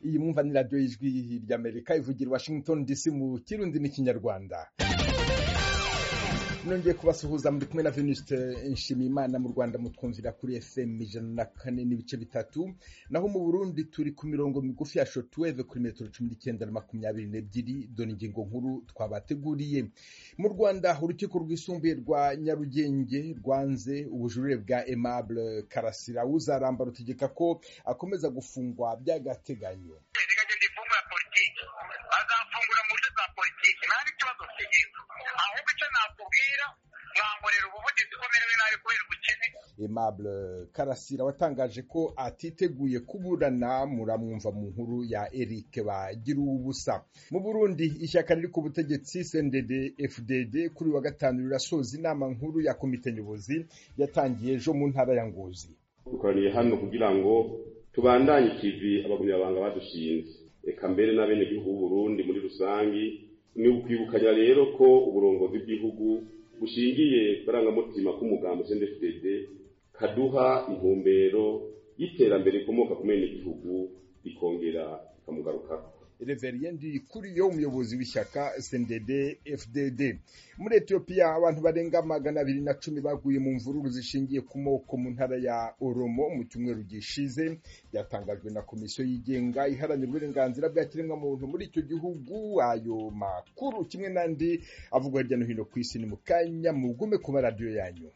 iyi mwumva ni radiyo y'ijwi ry'Amerika ivugira Washington DC mu Kirundi n'ikinyarwanda. Nongeye kubasuhuza muri kumwe na Venuste Nshimiyimana. Mu Rwanda mutwumvira kuri FM 104.3, naho mu Burundi turi ku mirongo migufi ya shortwave kuri metero 19 na 22. Doni ingingo nkuru twabateguriye. Mu Rwanda urukiko rwisumbuye rwa Nyarugenge rwanze ubujurire bwa Aimable Karasira uzaramba rutegeka ko akomeza gufungwa by'agateganyo. Azafungura mu buryo bwa politiki nta n'ikibazo cy'igihugu, ahubwo icyo nakubwira mwankorera ubuvugizi ko merewe nabi kubera ubukene. Aimable Karasira watangaje ko atiteguye kuburana, muramwumva mu nkuru ya Eric Bagiruwubusa. Mu Burundi ishyaka riri ku butegetsi CNDD-FDD kuri wa gatanu rirasoza inama nkuru ya komite nyobozi yatangiye ejo mu ntara ya Ngozi. Dukoraniye hano kugira ngo tubandanye ikivi abagumyabanga badushinze, eka mbere n'abenegihugu b'u Burundi muri rusangi. Ni ukwibukanya rero ko uburongozi bw'igihugu bushingiye barangamutima k'umugambi CNDD-FDD kaduha intumbero y'iterambere ikomoka ku benegihugu ikongera ikamugarukako. Reverien Kuriyo umuyobozi w'ishyaka CNDD-FDD. Muri Ethiopia abantu barenga 210 baguye mu mvururu zishingiye ku moko mu ntara ya Oromo mu cyumweru gishize, byatangajwe na komisiyo yigenga iharanira uburenganzira bwa kiremwamuntu muri icyo gihugu. Ayo makuru kimwe n'andi avugwa hirya no hino ku isi ni mu kanya, mugume ku maradiyo yanyu.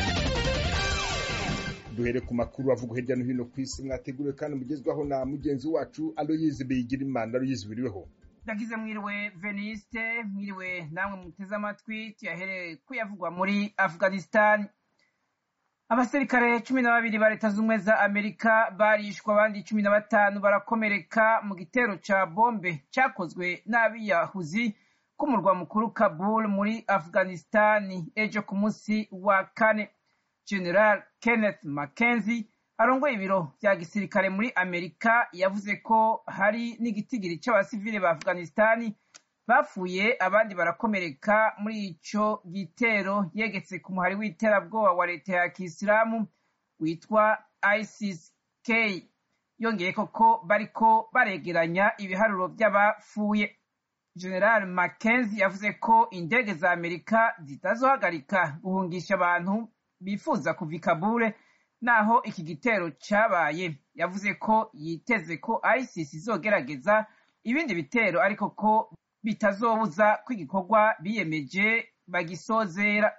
Duhere ku makuru avugwa hirya no hino ku isi mwateguriwe kandi mugezwaho na mugenzi wacu Aloyize Bigirimana. Aloyize, biriweho? Ndagize mwiriwe Veniste, mwiriwe namwe muteze amatwi. Tuyahere kuyavugwa muri Afghanistan. Abasirikare 12 ba Leta Zunze za Amerika barishwe, abandi 15 barakomereka mu gitero ca bombe cyakozwe n'abiyahuzi ku murwa mukuru Kabul muri Afghanistan ejo ku munsi wa kane. General Kenneth McKenzie arongoye ibiro bya gisirikare muri Amerika yavuze ko hari n'igitigiri cy'abasivile ba Afghanistan bapfuye, abandi barakomereka muri ico gitero yegetse ku muhari w'iterabwoba wa leta ya Kisilamu witwa ISIS-K. Yongeye ko bariko baregeranya ibiharuro by'abapfuye. General McKenzie yavuze ko indege za Amerika zitazohagarika guhungisha abantu bifuza kuva i Kabul naho iki gitero cyabaye. Yavuze ko yiteze ko ISIS izogerageza ibindi bitero, ariko ko bitazobuza ko igikorwa biyemeje bagisozera.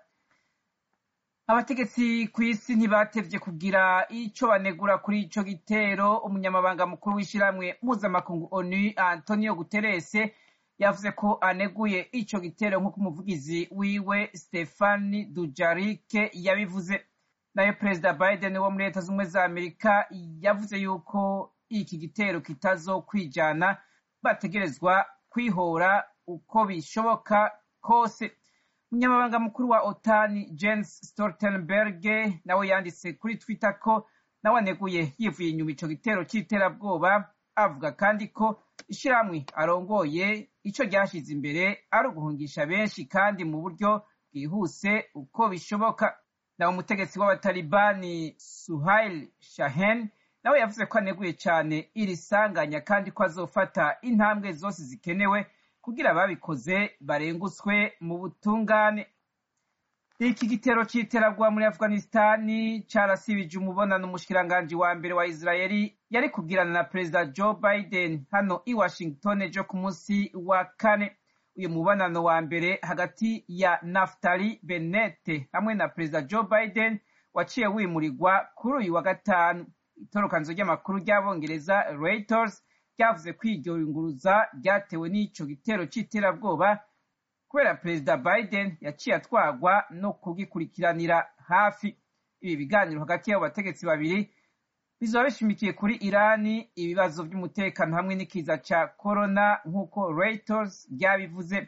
Abategetsi ku isi ntibatevye kugira ico banegura kuri ico gitero. Umunyamabanga mukuru w'ishiramwe mpuzamakungu ONU Antonio Guterres yavuze ko aneguye ico gitero nk'uko umuvugizi wiwe Stephane Dujarric yabivuze. Nayo Perezida Biden wo muri Leta Zunze za Amerika yavuze yuko iki gitero kitazokwijana, bategerezwa kwihora uko bishoboka kose. Umunyamabanga mukuru wa OTAN Jens Stoltenberg nawe yanditse kuri Twitter ko nawe aneguye yivuye inyuma ico gitero c'iterabwoba, avuga kandi ko ishiramwe arongoye ico ryashize imbere ari uguhungisha benshi kandi mu buryo bwihuse uko bishoboka. Naho umutegetsi w'abatalibani Suhail Shaheen nawe yavuze ko aneguye cyane iri sanganya kandi ko azofata intambwe zose zikenewe kugira ababikoze barengutswe mu butungane. Iki gitero c'iterabwoba muri Afghanistan carasibije umubonano umushikiranganji wa mbere wa Israeli yari kugirana na Perezida Joe Biden hano i Washington ejo ku munsi wa kane. Uyu mubonano wa mbere hagati ya Naftali Bennett hamwe na Perezida Joe Biden waciye wimurirwa kuri uyu wa gatanu. Itorokanzo ry'amakuru ry'Abongereza Reuters ryavuze ko iryo yunguruza ryatewe n'ico gitero c'iterabwoba kubera Perezida Biden yaciye atwagwa no kugikurikiranira hafi. Ibi biganiro hagati y'abo bategetsi babiri bizoba bishimikiye kuri Irani, ibibazo by'umutekano hamwe n'ikiza ca corona nk'uko Reuters ryabivuze.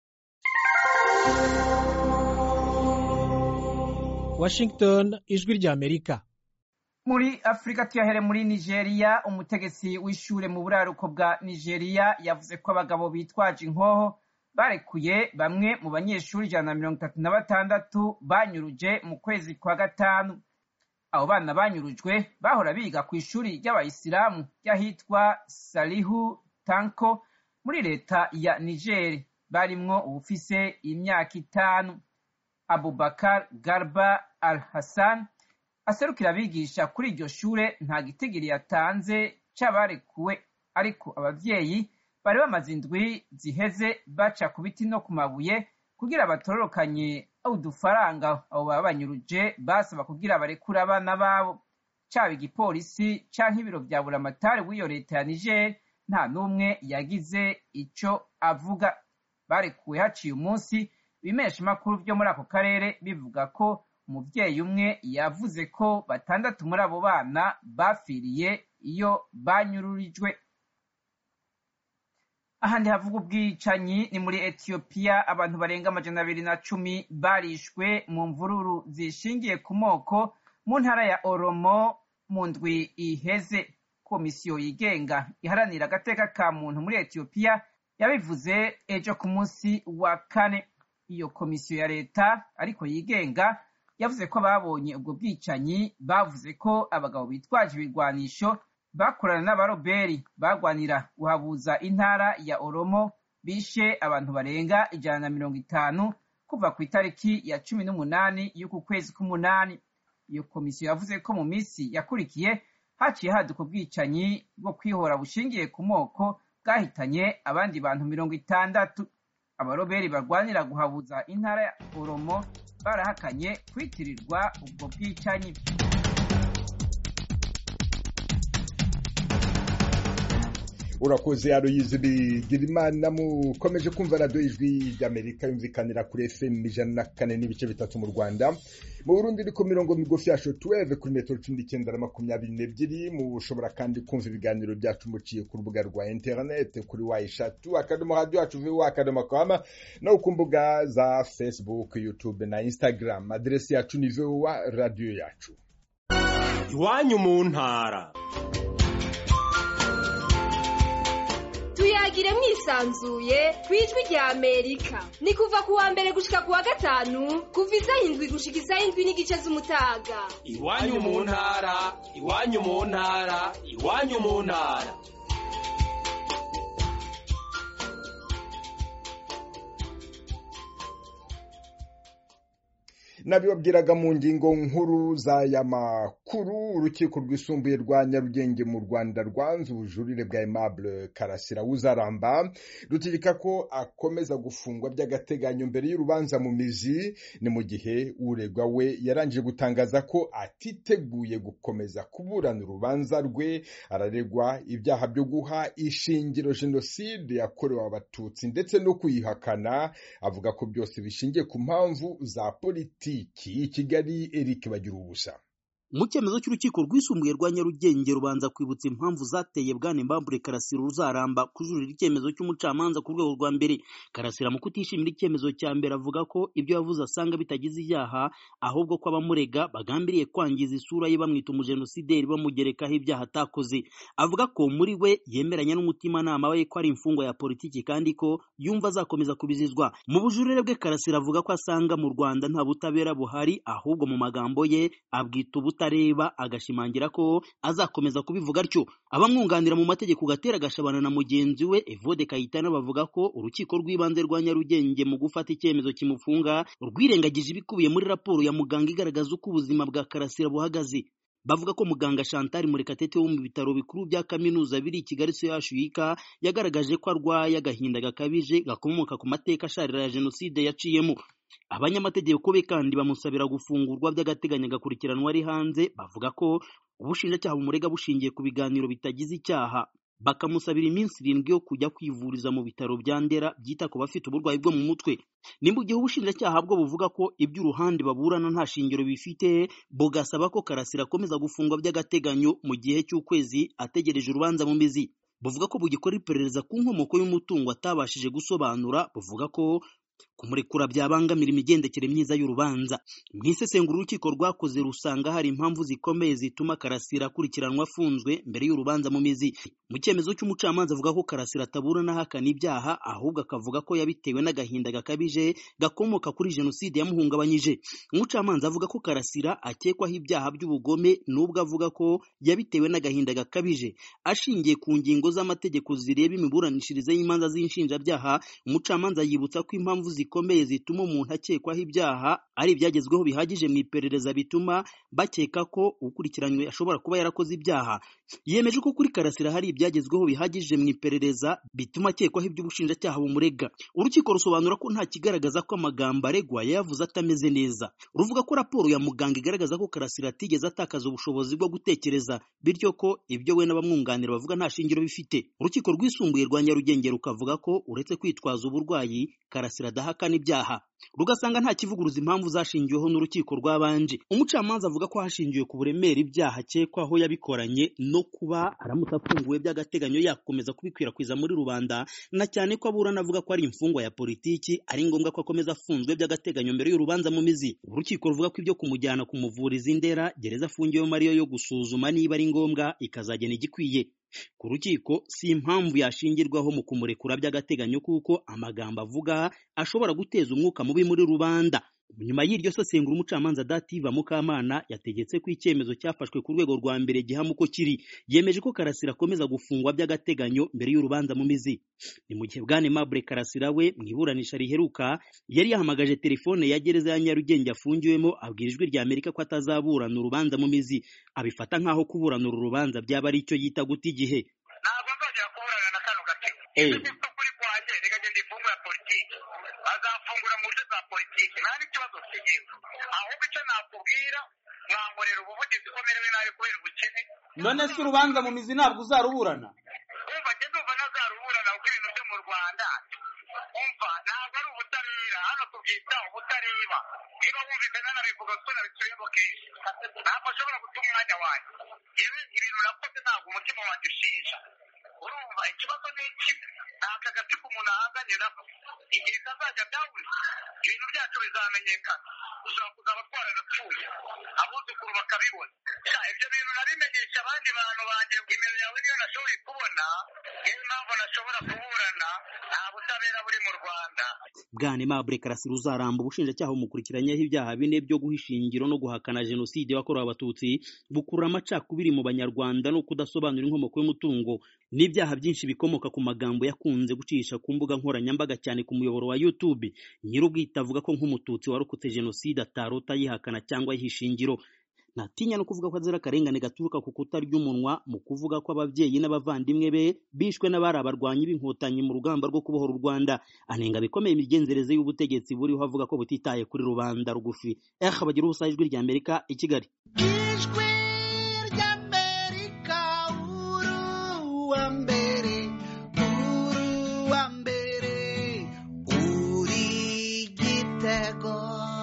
Washington, ijwi rya Amerika. Muri Afrika tuyahere muri Nigeria. Umutegetsi w'ishure mu buraruko bwa Nigeria yavuze ko abagabo bitwaje inkoho barekuye bamwe mu banyeshuri 136 banyuruje mu kwezi kwa gatanu. abo bana banyurujwe bahora biga ku ishuri ry'abayisilamu ry'ahitwa Salihu Tanko muri leta ya Niger, barimwo uwufise imyaka 5. Abubakar Garba Al-Hassan aserukira abigisha kuri iryo shure nta gitigiri yatanze c'abarekuwe, ariko abavyeyi bari bamaze indwi ziheze baca ku biti no ku mabuye kugira batororokanye udufaranga abo babanyuruje basaba kugira barekure abana babo. Caba igipolisi canke ibiro vya buramatari w'iyo leta ya Niger, nta n'umwe yagize ico avuga. Barekuwe haciye umunsi, ibimesha makuru vyo muri ako karere bivuga ko umuvyeyi umwe yavuze ko 6 muri abo bana bafiriye iyo banyururijwe. Ahandi havuga ubwicanyi ni muri Ethiopia, abantu barenga 210 barishwe mu mvururu zishingiye ku moko mu ntara ya Oromo mu ndwi iheze. Komisiyo yigenga iharanira agateka ka muntu muri Ethiopia yabivuze ejo ku munsi wa kane. Iyo komisiyo ya leta ariko yigenga yavuze ko babonye ubwo bwicanyi, bavuze ko abagabo bitwaje ibigwanisho bakorana n'abaroberi bagwanira guhabuza intara ya Oromo bishe abantu barenga 150 kuva ku itariki ya 18 y'uku kwezi k'umunani. Iyo komisiyo yavuze ko mu minsi yakurikiye haciye haduka ubwicanyi bwo kwihora bushingiye ku moko bwahitanye abandi bantu 60. Abaroberi barwanira guhabuza intara ya Oromo barahakanye kwitirirwa ubwo bwicanyi. Urakoze Aloyize Bigirimana. Mukomeje kumva radio Ijwi ry'Amerika yumvikanira kuri FM 104.3 mu Rwanda. Mu Burundi ni ku mirongo migufi ya shortwave kuri metero 1922. Mushobora kandi kumva ibiganiro byacu muciye ku rubuga rwa internet kuri wayishatu radio yacu VOA.com no ku mbuga za Facebook, YouTube na Instagram. Adresi yacu ni VOA radio yacu. Iwanyu mu ntara. Tuyagire mwisanzuye kwijwi rya Amerika. Ni kuva kuwa mbere gushika kuwa gatanu, kuva 7 gushika 7:30 z'umutaga. Iwanyu mu ntara, iwanyu mu ntara, iwanyu mu ntara. Nabibabwiraga mu ngingo nkuru za yamakuru. Urukiko rwisumbuye rwa Nyarugenge mu Rwanda rwanze ubujurire bwa Aimable Karasira Uzaramba rutegeka ko akomeza gufungwa by'agateganyo mbere y'urubanza mu mizi. Ni mu gihe uregwa we yarangije gutangaza ko atiteguye gukomeza kuburana urubanza rwe. Araregwa ibyaha byo guha ishingiro jenoside yakorewe abatutsi ndetse no kuyihakana. Avuga ko byose bishingiye ku mpamvu za politiki. Kigali, Eric Bagirubusa. Mu cyemezo cy'urukiko rwisumbuye rwa Nyarugenge rubanza kwibutsa impamvu zateye bwana Aimable Karasira Uzaramba kujurira icyemezo cy'umucamanza ku rwego rwa mbere. Karasira mu kutishimira icyemezo cya mbere avuga ko ibyo yavuze asanga bitagize icyaha, ahubwo ko abamurega bagambiriye kwangiza isura ye bamwita umujenosideri bamugerekaho ibyaha atakoze. Avuga ko muri we yemeranya n'umutimanama we ko ari imfungwa ya politiki kandi ko yumva azakomeza kubizizwa. Mu bujurire bwe Karasira avuga ko asanga mu Rwanda nta butabera buhari, ahubwo mu magambo ye abwita ubutareba, agashimangira ko azakomeza kubivuga atyo. Abamwunganira mu mategeko Gatera Gashabana na mugenzi we Evode Kayitana bavuga ko urukiko rw'ibanze rwa Nyarugenge mu gufata icyemezo kimufunga rwirengagije ibikubiye muri raporo ya muganga igaragaza uko ubuzima bwa Karasira buhagaze. Bavuga ko muganga Chantal Murekatete wo mu bitaro bikuru bya kaminuza biri i Kigali CHUK yagaragaje ko arwaye agahinda gakabije gakomoka ku mateka asharira ya jenoside yaciyemo. Abanyamategeko be kandi bamusabira gufungurwa by'agateganyo agakurikiranwa ari hanze. Bavuga ko ubushinjacyaha bumurega bushingiye ku biganiro bitagize icyaha. Bakamusabira iminsi 7 yo kujya kwivuriza mu bitaro bya Ndera byita ku bafite uburwayi bwo mu mutwe. Ni mu gihe ubushinjacyaha bwo buvuga ko iby'uruhande baburana nta shingiro bifite, bugasaba ko Karasira akomeza gufungwa by'agateganyo mu gihe cy'ukwezi ategereje urubanza mu mizi. Buvuga ko bugikora iperereza ku nkomoko y'umutungo atabashije gusobanura. Buvuga ko kumurekura byabangamira imigendekere myiza y'urubanza. Mu isesengura urukiko rwakoze rusanga hari impamvu zikomeye zituma Karasira akurikiranwa afunzwe mbere y'urubanza mu mizi. Mu cyemezo cy'umucamanza avuga ko Karasira ataburana ahakana ibyaha, ahubwo akavuga ko yabitewe n'agahinda gakabije gakomoka kuri jenoside yamuhungabanyije. Umucamanza avuga ko Karasira akekwaho ibyaha by'ubugome nubwo avuga ko yabitewe n'agahinda gakabije. Ashingiye ku ngingo z'amategeko zireba imiburanishirize y'imanza z'inshinjabyaha, umucamanza yibutsa ko impamvu zikomeye zituma umuntu akekwaho ibyaha ari ibyagezweho bihagije mu iperereza bituma bakeka ko ukurikiranywe ashobora kuba yarakoze ibyaha. Yemeje ko kuri Karasira hari ibyagezweho bihagije mu iperereza bituma akekwaho iby'ubushinjacyaha bumurega. Urukiko rusobanura ko nta kigaragaza ko amagambo aregwa yavuze atameze neza. Ruvuga ko raporo ya muganga igaragaza ko Karasira atigeze atakaza ubushobozi bwo gutekereza, bityo ko ibyo we n'abamwunganira bavuga nta shingiro bifite. Urukiko rwisumbuye rwa Nyarugenge rukavuga ko uretse kwitwaza uburwayi, Karasira adahakana ibyaha, rugasanga nta kivuguruza impamvu zashingiweho n'urukiko rwabanje. Umucamanza avuga ko hashingiwe ku buremere ibyaha akekwaho yabikoranye no kuba aramutse afunguwe by'agateganyo yakomeza kubikwirakwiza muri rubanda, na cyane ko aburana avuga ko ari imfungwa ya politiki ari ngombwa ko akomeza afunzwe by'agateganyo mbere y'urubanza mu mizi. Urukiko ruvuga ko ibyo kumujyana kumuvuriza indera gereza afungiwemo ariyo yo gusuzuma niba ari ngombwa ikazagena igikwiye. Ku rukiko si impamvu yashingirwaho mu kumurekura by'agateganyo kuko amagambo avuga ashobora guteza umwuka mubi muri rubanda. Nyuma y'iryo sesengura umucamanza Dativa Mukamana yategetse ko icyemezo cyafashwe ku rwego rwa mbere gihama uko kiri. Yemeje ko Karasira akomeza gufungwa by'agateganyo mbere y'urubanza mu mizi. Ni mu gihe Bwana Aimable Karasira we mu iburanisha riheruka yari yahamagaje telefone ya gereza ya Nyarugenge afungiwemo, abwira Ijwi rya Amerika ko atazaburana urubanza mu mizi. Abifata nk'aho kuburana uru rubanza byaba ari icyo yita guta igihe. Ntabwo nzongera kuburana na kano gatsiko. Kuri kwanjye reka ngende ifungura politiki. Azafungura mu buryo bwa politiki, nta n'ikibazo cy'igihugu. Ahubwo icyo nakubwira, mwankorera ubuvugizi ko merewe nabi kubera ubukene. None se urubanza mu mizi ntabwo uzaruburana? Umva njye ndumva ntazaruburana kuko ibintu byo mu Rwanda, umva ntabwo ari ubutabera, hano tubyita ubutareba. Niba wumvikana nabivuga ko nabicuyemo kenshi, ntabwo ashobora guta umwanya wanjye. Yewe ibintu nakoze ntabwo umutima wanjye ushinja. Urumva ikibazo ni iki? Ntabwo agatsiko umuntu ahanganye nako. Igihe kazajya byawuze, ibintu byacu bizamenyekana. Ushobora kuzaba twaranapfuye, abuzukuru bakabibona. Ibyo bintu nabimenyesha abandi bantu banjye, imero yawe niyo nashoboye kubona, niyo mpamvu nashobora kuburana, nta butabera buri mu Rwanda. Bwana Aimable Karasira uzaramba ubushinjacyaha bumukurikiranyeho ibyaha bine byo guhisha ingiro no guhakana jenoside yakorewe abatutsi, bukurura amacakubiri mu banyarwanda no kudasobanura inkomoko y'umutungo, n'ibyaha byinshi bikomoka ku magambo yakunze gucisha ku mbuga nkoranyambaga cyane ku muyoboro wa YouTube. Nyir'ubwite avuga ko nk'umututsi warokotse jenoside atarota yihakana cyangwa yihisha ingiro. Ntatinya no kuvuga ko azira akarengane gaturuka ku kutarya umunwa mu kuvuga ko ababyeyi n'abavandimwe be bishwe n'abari abarwanyi b'inkotanyi mu rugamba rwo kubohora u Rwanda. Anenga bikomeye imigenzereze y'ubutegetsi buriho avuga ko butitaye kuri rubanda rugufi. Bagira ubusa Ijwi rya Amerika i Kigali. Ijwi rya Amerika uruwa mbere uri igitego.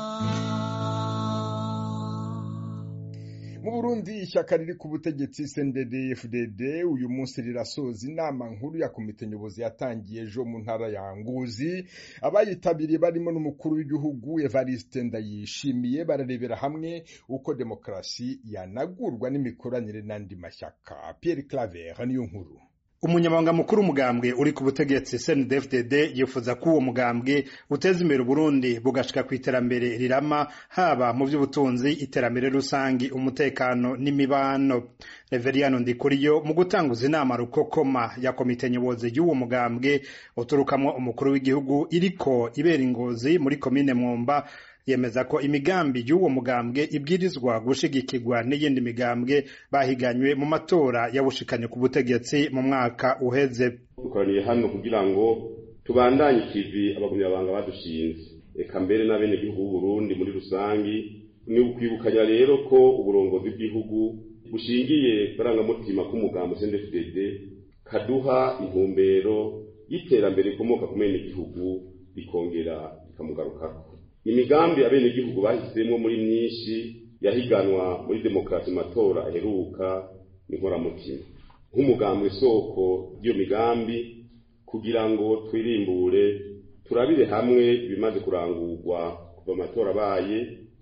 Mu Burundi ishyaka riri ku butegetsi CNDD-FDD uyu munsi rirasoza inama nkuru ya komite nyobozi yatangiye ejo mu ntara ya Ngozi. Abayitabiriye barimo n'umukuru w'igihugu Evariste Ndayishimiye bararebera hamwe uko demokarasi yanagurwa n'imikoranire n'andi mashyaka. Pierre Claver niyo nkuru. Umunyamabanga mukuru umugambwe uri ku butegetsi CNDD-FDD yifuza ko uwo mugambwe uteza imbere Burundi bugashika ku iterambere rirama, haba mu by'ubutunzi, iterambere rusangi, umutekano n'imibano. Reveriyano Ndikuriyo mu gutanguza inama rukokoma ya komite nyobozi y'uwo mugambwe uturukamwo umukuru w'igihugu iriko ibera Ngozi muri komine Mwumba, yemeza ko imigambi y'uwo mugambwe ibwirizwa gushigikirwa n'iyindi migambwe bahiganywe mu matora yabushikanye ku butegetsi mu mwaka uheze. Dukoraniye hano kugira ngo tubandanye ikivi abagumyabanga badushinze, eka mbere n'abene gihugu b'u Burundi muri rusangi. Ni ukwibukanya rero ko uburongozi bw'igihugu bushingiye karangamutima k'umugambi CNDD-FDD kaduha intumbero y'iterambere rikomoka ku mene gihugu rikongera rikamugarukako. Imigambi abene gihugu bahisemo muri myinshi yahiganwa muri demokarasi matora aheruka ni nkoramutima. Nk'umugambi soko y'iyo migambi kugira ngo twirimbure turabire hamwe ibimaze kurangurwa kuva amatora abaye,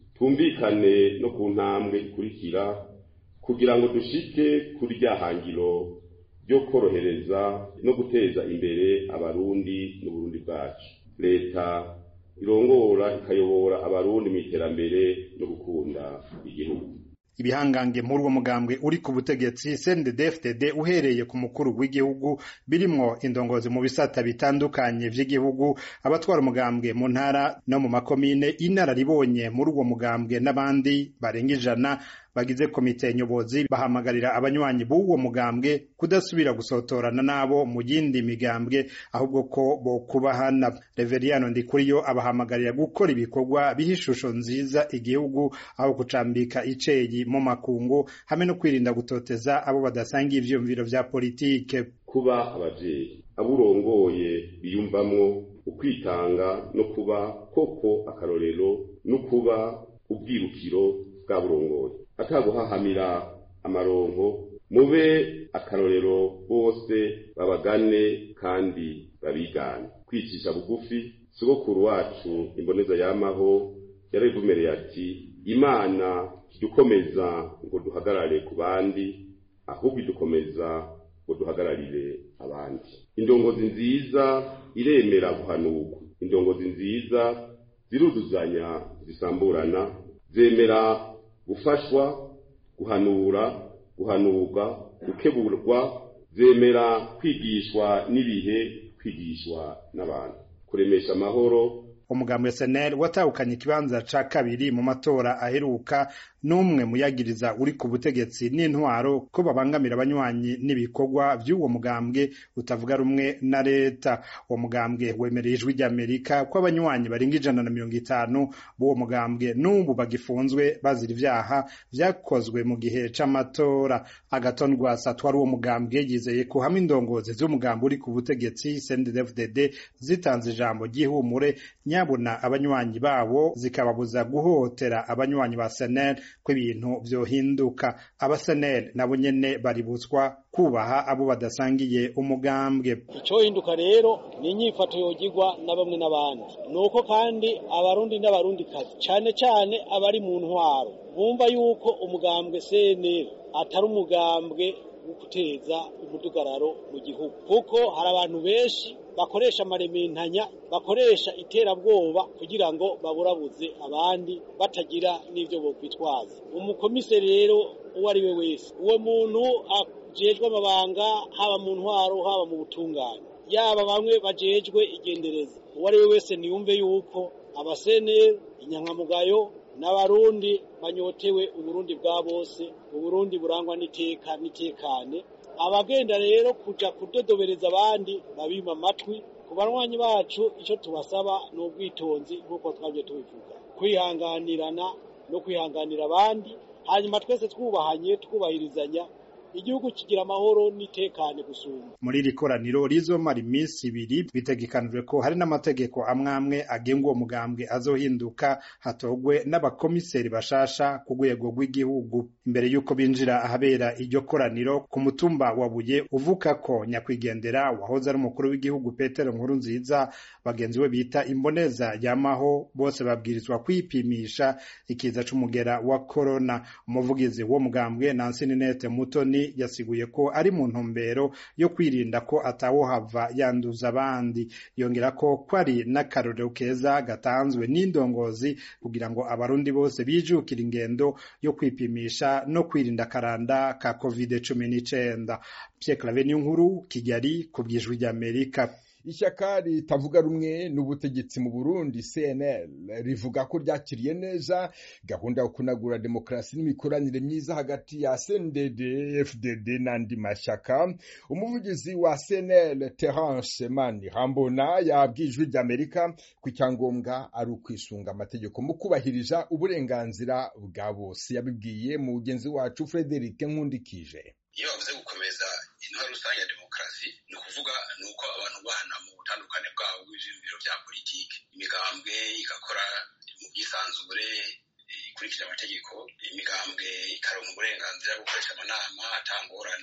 twumvikane no ku ntambwe ikurikira kugira ngo dushike kuri rya hangiro ryo korohereza no guteza imbere abarundi n'uburundi bwacu. Leta irongora ikayobora abarundi mu iterambere no gukunda igihugu. Ibihangange muri uwo mugambwe uri ku butegetsi CNDD-FDD uhereye ku mukuru w'igihugu birimwo indongozi mu bisata bitandukanye vy'igihugu, abatwara umugambwe mu ntara no mu makomine, inararibonye muri uwo mugambwe n'abandi barenga 100 bagize komite nyobozi bahamagarira abanywanyi b'uwo mugambwe kudasubira gusotorana nabo mu yindi migambwe ahubwo ko bo kubahana. Reveriyano Ndikuriyo abahamagarira gukora ibikorwa bihishusho nziza igihugu aho kucambika iceyi mu makungu hamwe no kwirinda gutoteza abo badasangiye ivyumviro vya politike. Kuba abavyeyi aburongoye biyumvamwo ukwitanga no kuba koko akarorero no kuba ubwirukiro bwa burongoye, ataguhahamira amaronko, mube akarorero bose babagane kandi babigane. Kwicisha bugufi, sogokuru wacu imboneza yamaho yaravumereye ati Imana idukomeza ngo duhagarare ku bandi, ahubwo idukomeza ngo duhagararire abandi. Indongozi nziza iremera guhanurwa, indongozi nziza ziruzuzanya zisamburana, zemera gufashwa, guhanura, guhanurwa, gukeburwa, zemera kwigishwa n'ibihe, kwigishwa n'abantu, kuremesha amahoro. Umugambi SNL watahukanye ikibanza ca kabiri mu matora aheruka, n'umwe muyagiriza uri ku butegetsi n'intwaro ko babangamira abanywanyi n'ibikorwa by'uwo mugambwe utavuga rumwe na leta. Uwo mugambwe wemereye Ijwi ry'Amerika ko abanywanyi barenga 150 b'uwo mugambwe n'ubu bagifunzwe bazira ivyaha vyakozwe mu gihe c'amatora. Agaton Rwasa twari uwo mugambwe yizeye ko hamwe indongozi z'umugambi uri ku butegetsi CNDD-FDD zitanze ijambo ry'ihumure nyabona abanywanyi babo zikababuza guhotera abanywanyi ba SNL ko ibintu vyohinduka. Aba SNL nabo nyene baributswa kubaha abo badasangiye umugambwe. Ico hinduka rero ni inyifato yogirwa na bamwe n'abandi, nuko kandi abarundi n'abarundi kazi cane cane abari mu ntwaro bumva yuko umugambwe CNL atari umugambwe wo guteza umudugararo mu gihugu, kuko hari abantu benshi bakoresha amarementanya, bakoresha iterabwoba kugira ngo baburabuze abandi batagira n'ivyo bokwitwaza. Umukomiseri rero uwo ari we wese, uwo muntu ajejwe amabanga haba mu ntwaro haba mu butungane, yaba bamwe bajejwe igendereza, uwo ari we wese niyumve yuko abaseneri inyankamugayo n'abarundi banyotewe uburundi bwa bose, uburundi burangwa n'iteka n'itekane. Abagenda rero kuja kudodobereza abandi babima amatwi, ku banywanyi bacu ico tubasaba n'ubwitonzi nk'uko twabye tubivuga, kwihanganirana no kwihanganira abandi, hanyuma twese twubahanye twubahirizanya, igihugu kigira amahoro n'itekane gusumba. Muri iri koraniro rizomara iminsi 2 bitegekanijwe ko hari n'amategeko amwamwe agenga uwo mugambwe azohinduka, hatogwe n'abakomiseri bashasha ku rwego rw'igihugu. Imbere yuko binjira ahabera iryo koraniro ku mutumba wa Buye uvuka ko nyakwigendera wahoze ari umukuru w'igihugu Petero Nkurunziza, bagenzi we bita imboneza yamaho bose babwirizwa kwipimisha ikiza c'umugera wa corona. Umuvugizi wo mugambwe Nancy Ninette Mutoni yasiguye ko ari mu ntumbero yo kwirinda ko atawohava yanduza abandi. Yongera ko ari n'akarorero keza gatanzwe n'indongozi kugira ngo abarundi bose bijukira ingendo yo kwipimisha no kwirinda karanda ka COVID-19. Pierre Claver Niyonkuru, Kigali, ku bw'Ijwi ry'Amerika. Ishyaka ritavuga rumwe n'ubutegetsi mu Burundi CNL rivuga ko ryakiriye neza gahunda yo kunagura demokrasi n'imikoranire myiza hagati ya CNDD-FDD n'andi mashyaka. Umuvugizi wa CNL Terence Manirambona yabwiye Ijwi ry'Amerika ko icyangombwa ari ukwisunga amategeko mu kubahiriza uburenganzira bwa bose. Yabibwiye mugenzi wacu Frederic Nkundikije. Iyo bavuze gukomeza intwaro rusange ya demokarasi ni ukuvuga nuko abantu bahana mu butandukane bwabo bw'ibiro bya politiki, imigambwe igakora mu bwisanzure ikurikije amategeko, imigambwe ikaronka uburenganzira bwo gukoresha amanama atangorane,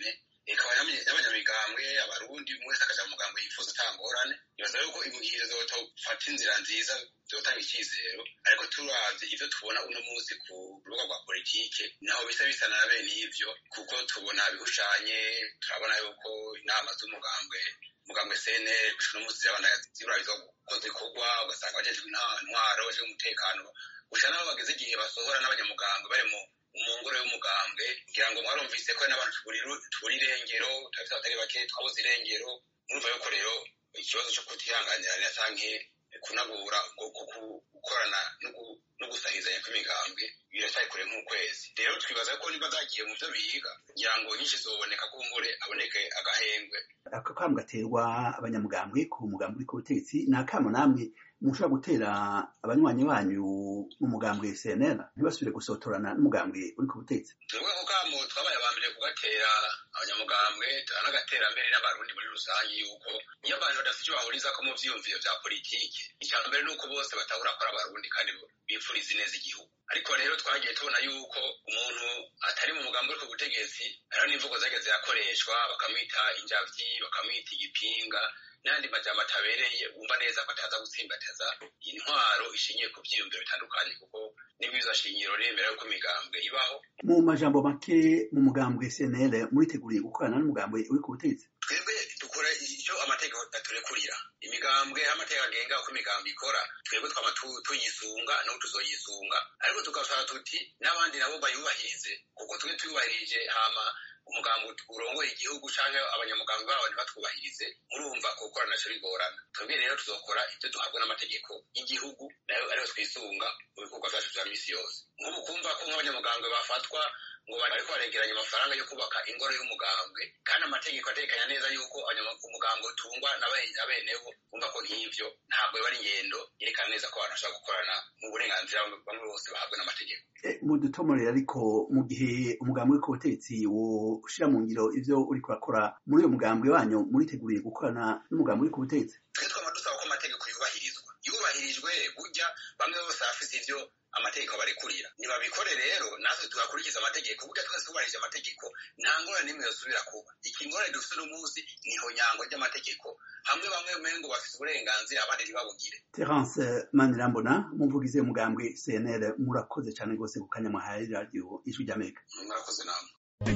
ikaba n'abanyamigambwe abarundi umwe wese akaja mu mugambwe yifuza atangorane nibaza yuko imuhire zotofata inzira nziza zotanga icyizero ariko turavye ivyo tubona uno munsi ku rubuga rwa politike naho bisa na bene ivyo kuko tubona bihushanye turabona yuko inama z'umugambwe CNL gushika umunsi ziburarizwa ko zikorwa ugasanga abajejwe intwaro abajejwe umutekano gushika n'aho bageze igihe basohora n'abanyamugambwe bari mu ngoro y'umugambwe kugira ngo mwarumvise ko n'abantu tubura irengero turafite abatari bake twabuze irengero murumva yuko rero ikibazo cyo kutihanganirana canke kunagura gukorana no gusahizanya kw'imigambwe biracyari kure nk'ukwezi rero twibaza ko niba zagiye mu byo biga kugira ngo nyinshi zoboneka kumbure aboneke agahengwe ako kamo gaterwa abanyamugambwe ku mugambwe uri ku butegetsi ni akamo namwe mushobora gutera abanywanyi banyu mu mugambwe CNL ntibasubire gusotorana n'umugambwe uri ku butegetsi twebwe ako kamo twabaye abambere kugatera abanyamugambwe anagatera mbere n'abarundi muri rusange yuko iyo abantu badafite icyo bahurizako mu vyiyumviro vya politike icya mbere ni uko bose batahura ko ari abarundi kandi bipfuriza ineza igihugu ariko rero twagiye tubona yuko umuntu atari mu mugambi uri ku butegetsi hariho n'imvugo zagiye zirakoreshwa bakamwita injavyi bakamwita igipinga n'andi majambo atabereye wumva neza ko ataza gutsimbataza intwaro ishingiye ku vyiyumviro bitandukanye kuko n'ibwirizwa shingiro remera yuko imigambwe ibaho mu majambo make mu mugambwe CNL muriteguriye gukorana n'umugambwe uri ku butegetsi twebwe dukora icyo amategeko aturekurira imigambwe amategeko agenga uko imigambwe ikora twebwe twama tuyisunga n'ubu tuzoyisunga ariko tugasaba tuti n'abandi nabo bayubahirize kuko twe tuyubahirije hama umugambi urongoye igihugu canke abanyamugambi babo ntibatwubahirize murumva ko gukora naco bigorana twebwe rero tuzokora ivyo duhabwa n'amategeko y'igihugu nayo ariyo twisunga mu bikorwa vyacu vya misi yose nk'ubu kumva ko nk'abanyamugambwe bafatwa ngo bariko baregeranya amafaranga yo kubaka ingoro y'umugambwe kandi amategeko atekanya neza yuko umugambwe utungwa n'abenewo kumva ko nk'ivyo ntabwo biba ari ingendo yerekana neza ko abantu bashobora gukorana mu burenganzira bamwe bose bahabwa n'amategeko mudutomorera ariko mu gihe umugambwe uri ku butegetsi woshira mu ngiro ivyo uriko urakora muri uyo mugambwe wanyu muriteguriye gukorana n'umugambwe uri ku butegetsi twe twama dusaba ko amategeko yubahirijwe burya bamwe bose bafise ivyo amategeko barekurira nibabikore rero natwe tugakurikiza amategeko burya twese tubahirije amategeko nta ngorane n'imwe yosubira kuba ikingorane dufite n'umunsi niho nyango ry'amategeko hamwe bamwe umengo bafite uburenganzira abandi ntibabugire. Terence Manirambona umuvugizi w'umugambwe CNL murakoze cyane rwose ku kanya mwahaye radio Ijwi ry'Amerika. Murakoze namwe.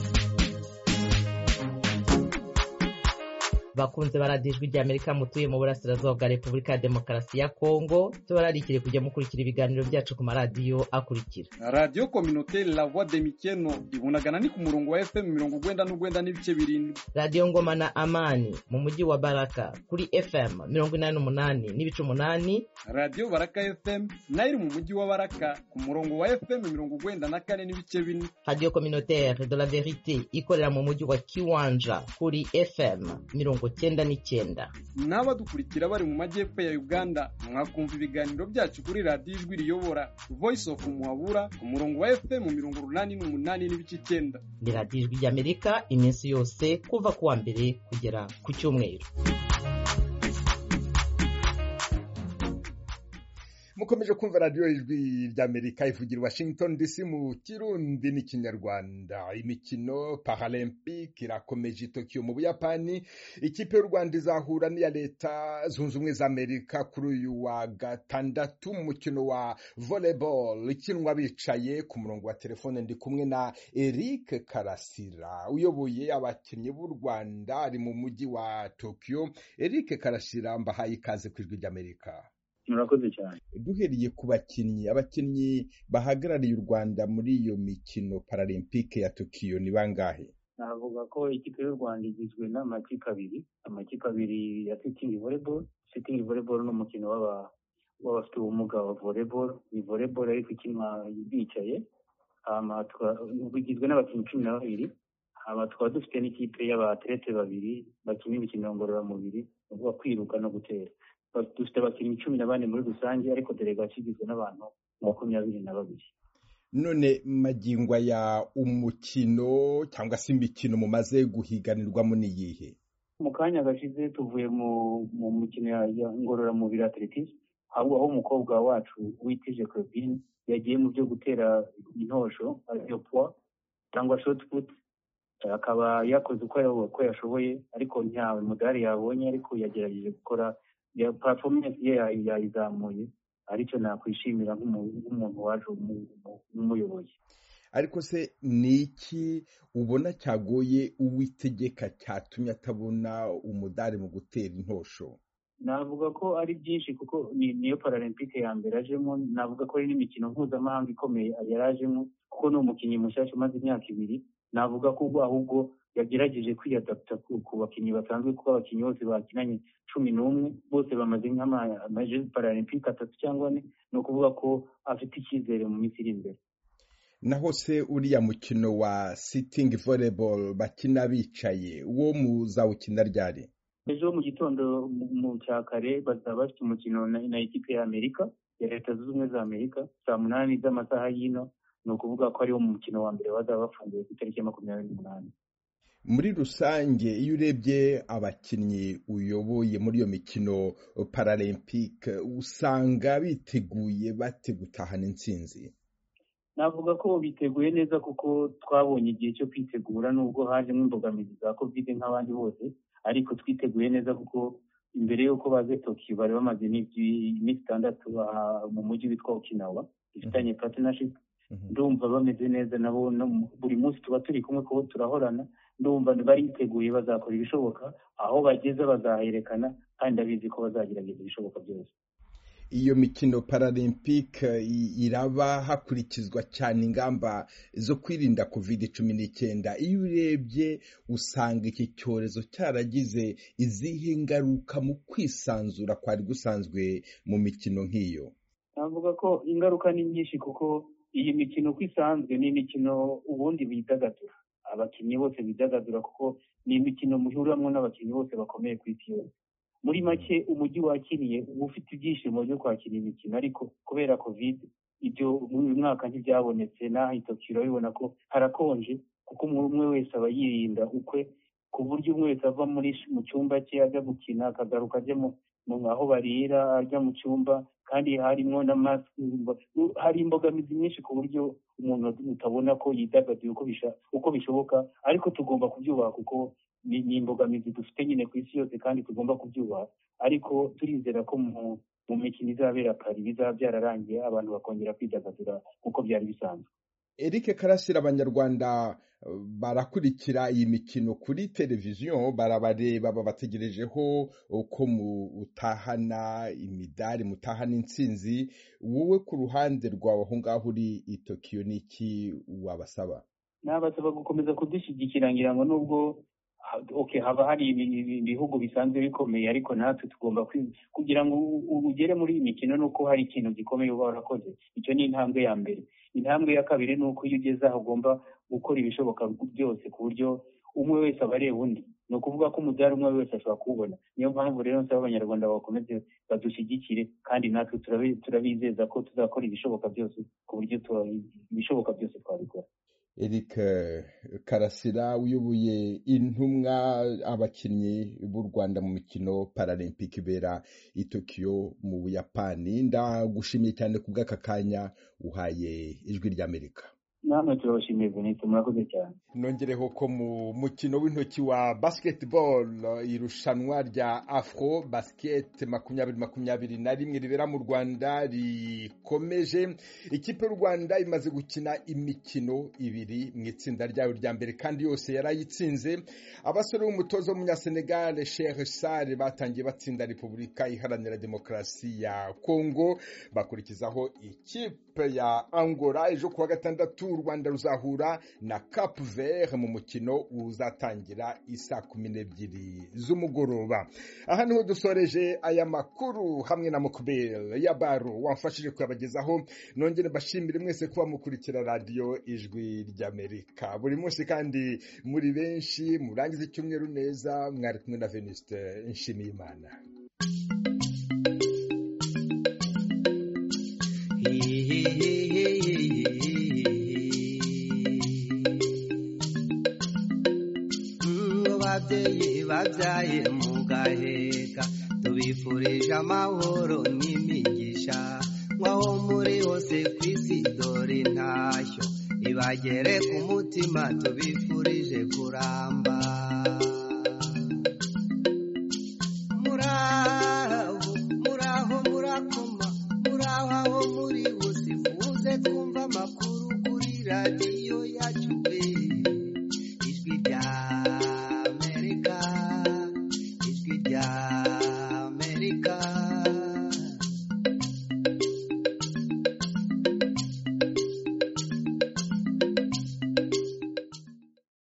bakunze baradiyo Ijwi ry'Amerika mutuye mu burasirazuba bwa Repubulika ya Demokarasi ya Kongo tubararikire kujya mukurikira ibiganiro byacu ku maradiyo akurikira Radio Communautaire La Voix de Mikeno ibunagana ni ku murongo wa FM 99.7 Radio Ngoma na Amani mu mujyi wa Baraka kuri FM 88.8 Radio Baraka FM nayo mu mujyi wa Baraka ku murongo wa FM 94.4 Radio Communautaire de la Vérité ikorera mu mujyi wa Kiwanja kuri FM 99. N'abadukurikira bari mu majyepfo ya Uganda mwakumva ibiganiro byacu kuri Radio Ijwi riyobora Voice of Muhabura ku murongo wa FM 88.9. Ni Radio Ijwi ry'Amerika iminsi yose kuva kuwa mbere kugera ku cyumweru. Mukomeje kumva radio Ijwi ry'Amerika ivugira Washington DC mu Kirundi n'Ikinyarwanda. Imikino Paralympique irakomeje Tokyo mu Buyapani. Ikipe y'u Rwanda izahura n'iya Leta Zunze Ubumwe za Amerika kuri uyu wa gatandatu mu mukino wa volleyball ikinwa bicaye ku murongo wa telefone. Ndi kumwe na Eric Karasira uyoboye abakinnyi b'u Rwanda ari mu mujyi wa Tokyo. Eric Karasira mbahaye ikaze ku Ijwi ry'Amerika. Murakoze cyane. Duhereye ku abakinnyi bahagarariye u Rwanda muri iyo mikino Paralympique ya Tokyo ni bangahe? Navuga ko ikipe y'u Rwanda igizwe n'amakipe abiri ya sitting volleyball. Sitting volleyball n'umukino w'abafite ubumuga wa volleyball. Ni volleyball ariko ikinwa bicaye. Bigizwe n'abakinnyi 12. Tukaba dufite n'ikipe y'abatlete babiri bakina imikino ngororamubiri uvuga kwiruka no gutera. Dufite abakinnyi 14 muri rusange ariko delegation igizwe n'abantu 22. None magingwa ya umukino cyangwa se imikino mumaze guhiganirwamo ni yihe? Mu kanya gashize tuvuye mu mukino ya ngororamubiri atletism aho umukobwa wacu witije Claudine yagiye mu byo gutera intosho ariyo poids cyangwa shot put akaba yakoze uko yashoboye ariko ntawe mudari yabonye, ariko yagerageje gukora performance ye yayizamuye, aricyo nakwishimira nk'umuntu waje umuyobozi. ariko se ni iki ubona cyagoye Uwitegeka cyatumye atabona umudari mu gutera intosho? Navuga ko ari byinshi kuko niyo Paralympique ya mbere ajemo, navuga ko ari n'imikino mpuzamahanga ikomeye yarajemo, kuko ni umukinnyi mushyashya umaze imyaka 2. Navuga ko ahubwo yagerageje kwiyadapta ku bakinnyi basanzwe, kuko abakinnyi bose bakinanye 11 bose bamaze nk'amajezi Paralympique 3 cyangwa 4, ni ukuvuga ko afite icyizere mu minsi iri imbere. Naho se uriya mukino wa sitting volleyball bakina bicaye, uwo muzawukina ryari? Ejo mu gitondo mu cyakare bazaba bafite umukino na ekipe ya Amerika, ya Leta Zunze Ubumwe za Amerika, saa 8 z'amasaha y'ino. Ni ukuvuga ko ariwo mukino wa mbere bazaba bafunguye ku itariki 28. Muri rusange iyo urebye abakinnyi uyoboye muri iyo mikino Paralympique, usanga biteguye bate gutahana intsinzi? Navuga ko biteguye neza kuko twabonye igihe cyo kwitegura, nubwo hajemo imbogamizi za covid nk'abandi bose, ariko twiteguye neza kuko imbere y'uko baze Tokyo bari bamaze iminsi 6 mu mujyi witwa Okinawa, ifitanye partnership. Ndumva bameze neza nabo, buri munsi tuba turi kumwe kuko turahorana. Ndumva bariteguye, bazakora ibishoboka, aho bageze bazaherekana, kandi abizi ko bazagerageza ibishoboka byose. Iyo mikino Paralympique iraba hakurikizwa cyane ingamba zo kwirinda COVID-19. Iyo urebye usanga iki cyorezo cyaragize izihe ngaruka mu kwisanzura kwari gusanzwe mu mikino nk'iyo? Navuga ko ingaruka ni nyinshi, kuko iyi mikino kwisanzwe ni imikino ubundi bidagadura, abakinnyi bose bidagadura, kuko ni imikino muhuriramo n'abakinnyi bose bakomeye ku isi yose. Muri make umujyi wakiriye uba ufite ibyishimo byo kwakira imikino, ariko kubera covid ibyo uyu mwaka ntibyabonetse. Naho Tokyo urabibona ko harakonje, kuko umwe wese aba yirinda ukwe, ku buryo umwe wese ava mu cyumba cye ajya gukina, akagaruka ajya mu aho barira, ajya mu cyumba, kandi harimo na mask. Hari imbogamizi nyinshi ku buryo umuntu utabona ko yidagaduye uko bishoboka, ariko tugomba kubyubaha kuko ni imbogamizi dufite nyine ku isi yose, kandi tugomba kubyubaha. Ariko turizera ko mu mikino izabera Paris bizaba byararangiye, abantu bakongera kwidagadura kuko byari bisanzwe. Eric Karasira, Abanyarwanda barakurikira iyi mikino kuri televiziyo, barabareba, babategerejeho uko mutahana imidari, mutahana intsinzi. Wowe ku ruhande rwawe aho ngaho uri i Tokyo, niki wabasaba? Nabasaba gukomeza kudushyigikira, ngira ngo nubwo haba hari ibihugu bisanzwe bikomeye, ariko natwe tugomba kugira ngo ugere muri iyi mikino nuko hari ikintu gikomeye uba warakoze. Icyo ni intambwe ya mbere. Intambwe ya kabiri ni uko iyo ugeze aho ugomba gukora ibishoboka byose ku buryo umwe wese aba areba undi. Ni ukuvuga ko umudari umwe wese ashobora kuwubona. Niyo mpamvu rero nsaba Abanyarwanda bakomeze badushyigikire, kandi natwe turabizeza ko tuzakora ibishoboka byose ku buryo ibishoboka byose twabikora. Eric Karasira, uyoboye intumwa abakinnyi b'u Rwanda mu mikino Paralympique ibera i Tokyo mu Buyapani, ndagushimiye cyane ku bw'aka kanya uhaye Ijwi ry'Amerika. Namwe turabashimiye Venise, murakoze cyane. Nongereho ko mu mukino w'intoki wa basketball, irushanwa rya Afro Basket 2021 ribera mu Rwanda rikomeje. Ikipe y'u Rwanda imaze gukina imikino 2 mu itsinda ryayo rya mbere, kandi yose yarayitsinze. Abasore b'umutozo w'Umunyasenegal Cheikh Sarr batangiye batsinda Repubulika Iharanira Demokarasi ya Kongo, bakurikizaho ikipe ya Angola. Ejo kuwa gatandatu u Rwanda ruzahura na Cap Vert mu mukino uzatangira isaa 12 z'umugoroba. Aha niho dusoreje aya makuru hamwe na Mukbel Yabaro wamfashije kuyabagezaho. Nongere bashimire mwese kuba mukurikira radio Ijwi ry'Amerika buri munsi, kandi muri benshi murangiza icyumweru neza. Mwari kumwe na Venuste Nshimiyimana. Babyaye mugaheka, tubifurije amahoro n'imigisha, mwaho muri hose kw'isi dore ntashyo nibagere ku mutima tubifurije kuramba. Muraho murakoma, muraho aho muri bose, muze twumva amakuru kuri radiyo yacu.